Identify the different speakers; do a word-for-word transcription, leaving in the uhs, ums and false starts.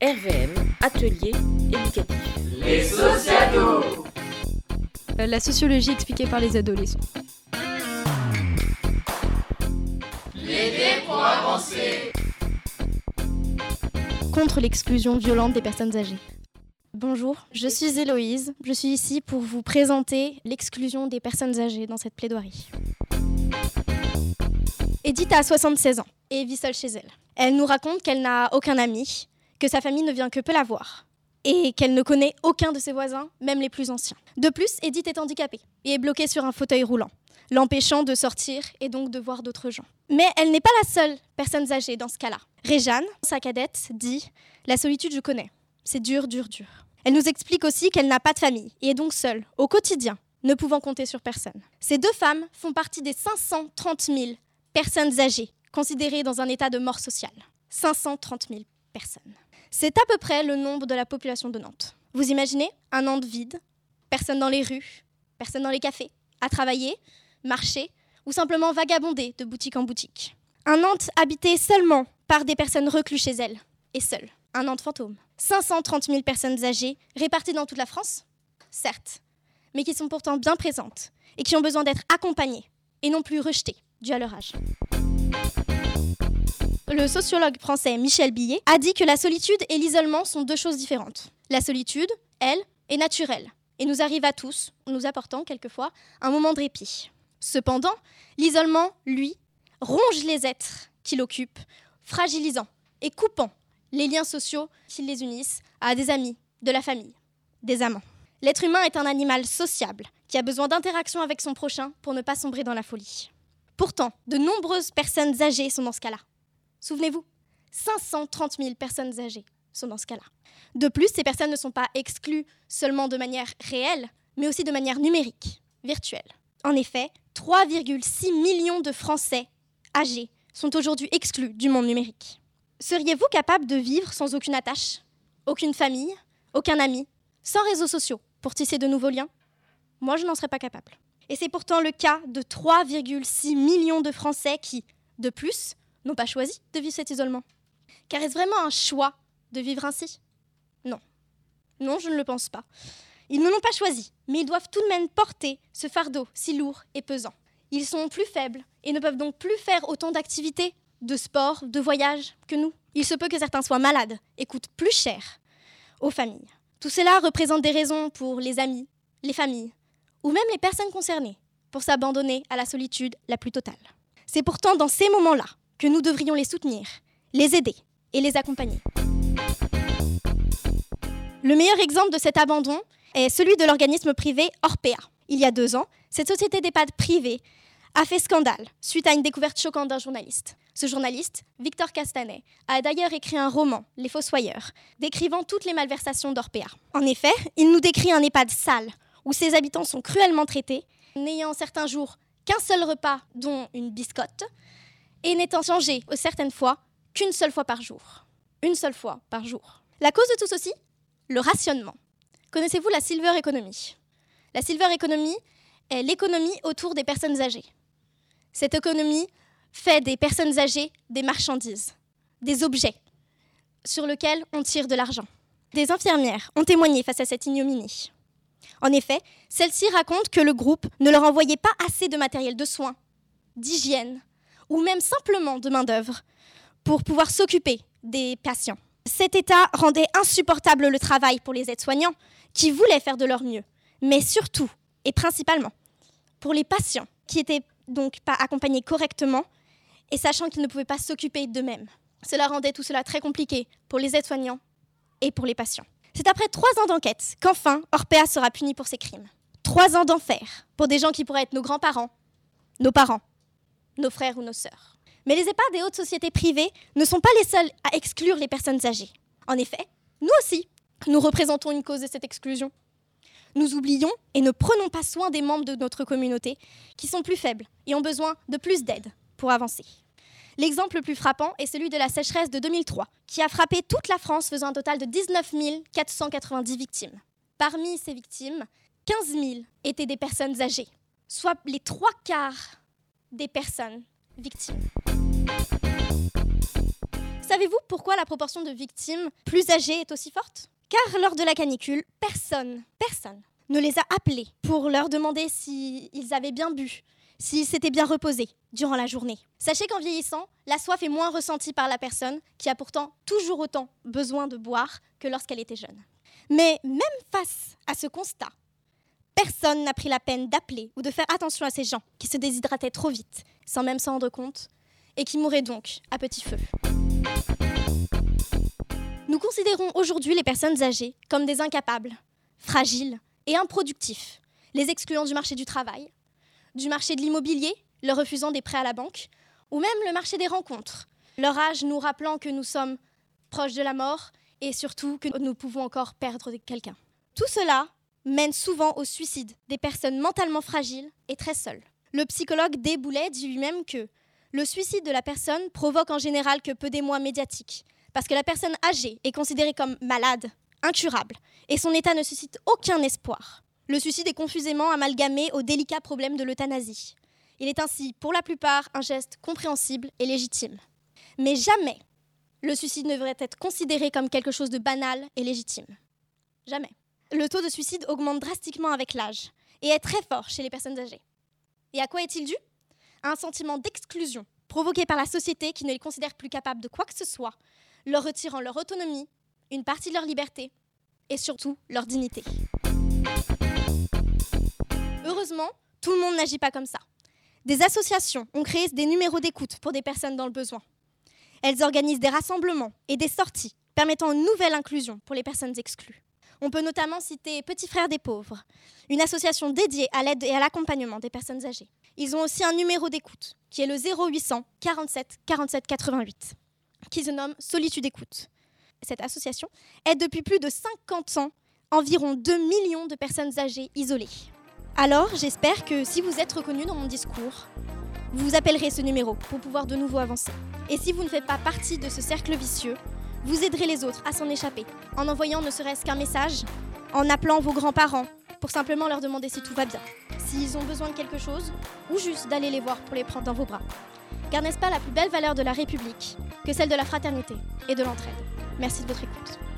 Speaker 1: R V M, atelier éducatif.
Speaker 2: Les sociados.
Speaker 3: La sociologie expliquée par les adolescents.
Speaker 2: L'aider pour avancer.
Speaker 4: Contre l'exclusion violente des personnes âgées. Bonjour, je suis Héloïse. Je suis ici pour vous présenter l'exclusion des personnes âgées dans cette plaidoirie. Edith a soixante-seize ans et vit seule chez elle. Elle nous raconte qu'elle n'a aucun ami, que sa famille ne vient que peu la voir et qu'elle ne connaît aucun de ses voisins, même les plus anciens. De plus, Edith est handicapée et est bloquée sur un fauteuil roulant, l'empêchant de sortir et donc de voir d'autres gens. Mais elle n'est pas la seule personne âgée dans ce cas-là. Réjeanne, sa cadette, dit « La solitude, je connais. C'est dur, dur, dur. » Elle nous explique aussi qu'elle n'a pas de famille et est donc seule, au quotidien, ne pouvant compter sur personne. Ces deux femmes font partie des cinq cent trente mille personnes âgées considérées dans un état de mort sociale. cinq cent trente mille personnes. C'est à peu près le nombre de la population de Nantes. Vous imaginez un Nantes vide, personne dans les rues, personne dans les cafés, à travailler, marcher ou simplement vagabonder de boutique en boutique. Un Nantes habité seulement par des personnes recluses chez elles, et seul. Un Nantes fantôme. cinq cent trente mille personnes âgées réparties dans toute la France, certes, mais qui sont pourtant bien présentes et qui ont besoin d'être accompagnées et non plus rejetées dû à leur âge. Le sociologue français Michel Billet a dit que la solitude et l'isolement sont deux choses différentes. La solitude, elle, est naturelle et nous arrive à tous, nous apportant quelquefois un moment de répit. Cependant, l'isolement, lui, ronge les êtres qui l'occupent, fragilisant et coupant les liens sociaux qui les unissent à des amis, de la famille, des amants. L'être humain est un animal sociable qui a besoin d'interaction avec son prochain pour ne pas sombrer dans la folie. Pourtant, de nombreuses personnes âgées sont dans ce cas-là. Souvenez-vous, cinq cent trente mille personnes âgées sont dans ce cas-là. De plus, ces personnes ne sont pas exclues seulement de manière réelle, mais aussi de manière numérique, virtuelle. En effet, trois virgule six millions de Français âgés sont aujourd'hui exclus du monde numérique. Seriez-vous capable de vivre sans aucune attache, aucune famille, aucun ami, sans réseaux sociaux pour tisser de nouveaux liens ? Moi, je n'en serais pas capable. Et c'est pourtant le cas de trois virgule six millions de Français qui, de plus, n'ont pas choisi de vivre cet isolement. Car est-ce vraiment un choix de vivre ainsi ? Non. Non, je ne le pense pas. Ils ne l'ont pas choisi, mais ils doivent tout de même porter ce fardeau si lourd et pesant. Ils sont plus faibles et ne peuvent donc plus faire autant d'activités, de sport, de voyages que nous. Il se peut que certains soient malades et coûtent plus cher aux familles. Tout cela représente des raisons pour les amis, les familles, ou même les personnes concernées, pour s'abandonner à la solitude la plus totale. C'est pourtant dans ces moments-là que nous devrions les soutenir, les aider et les accompagner. Le meilleur exemple de cet abandon est celui de l'organisme privé Orpea. Il y a deux ans, cette société d'EHPAD privée a fait scandale suite à une découverte choquante d'un journaliste. Ce journaliste, Victor Castanet, a d'ailleurs écrit un roman, Les Fossoyeurs, décrivant toutes les malversations d'Orpea. En effet, il nous décrit un EHPAD sale, où ses habitants sont cruellement traités, n'ayant certains jours qu'un seul repas, dont une biscotte, et n'étant changé certaines fois qu'une seule fois par jour. Une seule fois par jour. La cause de tout ceci ? Le rationnement. Connaissez-vous la Silver Economy ? La Silver Economy est l'économie autour des personnes âgées. Cette économie fait des personnes âgées des marchandises, des objets sur lesquels on tire de l'argent. Des infirmières ont témoigné face à cette ignominie. En effet, celles-ci racontent que le groupe ne leur envoyait pas assez de matériel de soins, d'hygiène ou même simplement de main-d'œuvre pour pouvoir s'occuper des patients. Cet état rendait insupportable le travail pour les aides-soignants qui voulaient faire de leur mieux, mais surtout et principalement pour les patients qui n'étaient donc pas accompagnés correctement et sachant qu'ils ne pouvaient pas s'occuper d'eux-mêmes. Cela rendait tout cela très compliqué pour les aides-soignants et pour les patients. C'est après trois ans d'enquête qu'enfin Orpea sera puni pour ses crimes. Trois ans d'enfer pour des gens qui pourraient être nos grands-parents, nos parents, nos frères ou nos sœurs. Mais les EHPAD et autres sociétés privées ne sont pas les seules à exclure les personnes âgées. En effet, nous aussi, nous représentons une cause de cette exclusion. Nous oublions et ne prenons pas soin des membres de notre communauté qui sont plus faibles et ont besoin de plus d'aide pour avancer. L'exemple le plus frappant est celui de la sécheresse de deux mille trois, qui a frappé toute la France, faisant un total de dix-neuf mille quatre cent quatre-vingt-dix victimes. Parmi ces victimes, quinze mille étaient des personnes âgées, soit les trois quarts des personnes victimes. Savez-vous pourquoi la proportion de victimes plus âgées est aussi forte ? Car lors de la canicule, personne, personne ne les a appelés pour leur demander s'ils avaient bien bu, s'ils s'étaient bien reposés durant la journée. Sachez qu'en vieillissant, la soif est moins ressentie par la personne qui a pourtant toujours autant besoin de boire que lorsqu'elle était jeune. Mais même face à ce constat, personne n'a pris la peine d'appeler ou de faire attention à ces gens qui se déshydrataient trop vite, sans même s'en rendre compte, et qui mouraient donc à petit feu. Nous considérons aujourd'hui les personnes âgées comme des incapables, fragiles et improductifs, les excluant du marché du travail, du marché de l'immobilier, leur refusant des prêts à la banque, ou même le marché des rencontres, leur âge nous rappelant que nous sommes proches de la mort et surtout que nous pouvons encore perdre quelqu'un. Tout cela mène souvent au suicide des personnes mentalement fragiles et très seules. Le psychologue D. Boulet dit lui-même que le suicide de la personne provoque en général que peu d'émoi médiatique, parce que la personne âgée est considérée comme malade, incurable, et son état ne suscite aucun espoir. Le suicide est confusément amalgamé au délicat problème de l'euthanasie. Il est ainsi, pour la plupart, un geste compréhensible et légitime. Mais jamais le suicide ne devrait être considéré comme quelque chose de banal et légitime. Jamais. Le taux de suicide augmente drastiquement avec l'âge et est très fort chez les personnes âgées. Et à quoi est-il dû ? À un sentiment d'exclusion provoqué par la société qui ne les considère plus capables de quoi que ce soit, leur retirant leur autonomie, une partie de leur liberté et surtout leur dignité. Heureusement, tout le monde n'agit pas comme ça. Des associations ont créé des numéros d'écoute pour des personnes dans le besoin. Elles organisent des rassemblements et des sorties permettant une nouvelle inclusion pour les personnes exclues. On peut notamment citer Petits Frères des Pauvres, une association dédiée à l'aide et à l'accompagnement des personnes âgées. Ils ont aussi un numéro d'écoute qui est le zéro huit cents quarante-sept quarante-sept quatre-vingt-huit, qui se nomme Solitude Écoute. Cette association aide depuis plus de cinquante ans environ deux millions de personnes âgées isolées. Alors, j'espère que si vous êtes reconnu dans mon discours, vous appellerez ce numéro pour pouvoir de nouveau avancer. Et si vous ne faites pas partie de ce cercle vicieux, vous aiderez les autres à s'en échapper, en envoyant ne serait-ce qu'un message, en appelant vos grands-parents pour simplement leur demander si tout va bien, s'ils ont besoin de quelque chose, ou juste d'aller les voir pour les prendre dans vos bras. Car n'est-ce pas la plus belle valeur de la République que celle de la fraternité et de l'entraide ? Merci de votre écoute.